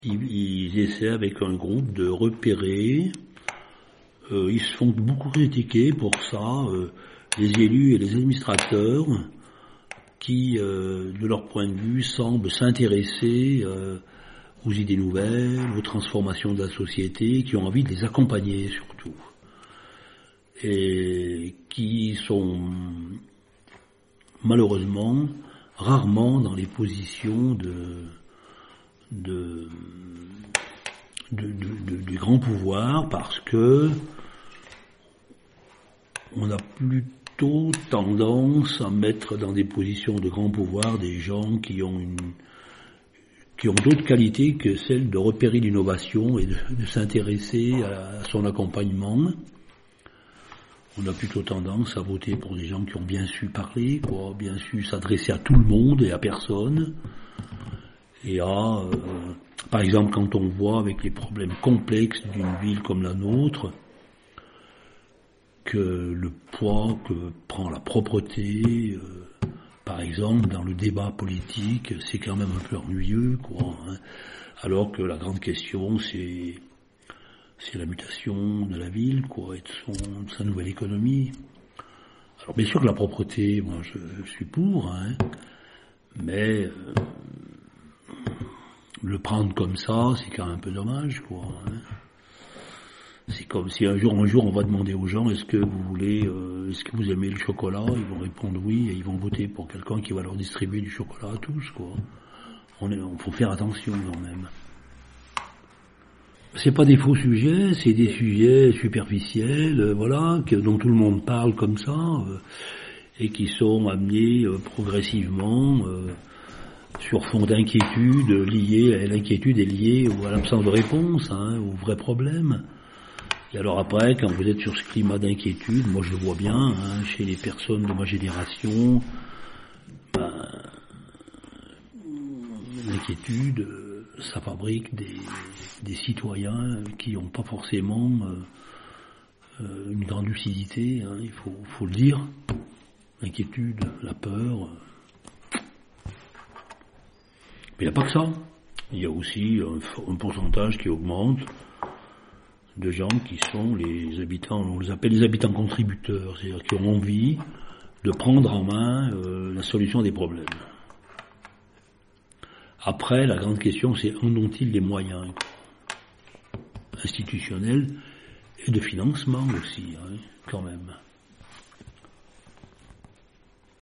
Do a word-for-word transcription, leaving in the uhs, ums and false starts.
Ils, ils essaient avec un groupe de repérer, euh, ils se font beaucoup critiquer pour ça, euh, les élus et les administrateurs qui, euh, de leur point de vue, semblent s'intéresser euh, aux idées nouvelles, aux transformations de la société, qui ont envie de les accompagner surtout, et qui sont malheureusement rarement dans les positions de De, de, de, de, du grand pouvoir, parce que on a plutôt tendance à mettre dans des positions de grand pouvoir des gens qui ont une qui ont d'autres qualités que celle de repérer l'innovation et de, de s'intéresser à, à son accompagnement. On a plutôt tendance à voter pour des gens qui ont bien su parler, quoi, bien su s'adresser à tout le monde et à personne. Et à, euh, par exemple, quand on voit avec les problèmes complexes d'une ville comme la nôtre, que le poids que prend la propreté, euh, par exemple, dans le débat politique, c'est quand même un peu ennuyeux, quoi, hein, alors que la grande question, c'est, c'est la mutation de la ville, quoi, et de, son, de sa nouvelle économie. Alors bien sûr que la propreté, moi, je, je suis pour, hein, mais euh, le prendre comme ça, c'est quand même un peu dommage, quoi. Hein. C'est comme si un jour, un jour, on va demander aux gens, est-ce que vous voulez, euh, est-ce que vous aimez le chocolat? Ils vont répondre oui, et ils vont voter pour quelqu'un qui va leur distribuer du chocolat à tous, quoi. On est, on faut faire attention quand même. C'est pas des faux sujets, c'est des sujets superficiels, euh, voilà, que, dont tout le monde parle comme ça, euh, et qui sont amenés euh, progressivement. Euh, sur fond d'inquiétude liée, l'inquiétude est liée à l'absence de réponse, hein, aux vrais problèmes. Et alors après, quand vous êtes sur ce climat d'inquiétude, moi je le vois bien, hein, chez les personnes de ma génération, ben, l'inquiétude, ça fabrique des, des citoyens qui n'ont pas forcément euh, une grande lucidité, hein, il faut, faut le dire. L'inquiétude, la peur. Mais il n'y a pas que ça. Il y a aussi un, un pourcentage qui augmente de gens qui sont les habitants, on les appelle les habitants contributeurs, c'est-à-dire qui ont envie de prendre en main euh, la solution des problèmes. Après, la grande question, c'est en ont-ils les moyens institutionnels et de financement aussi, hein, quand même.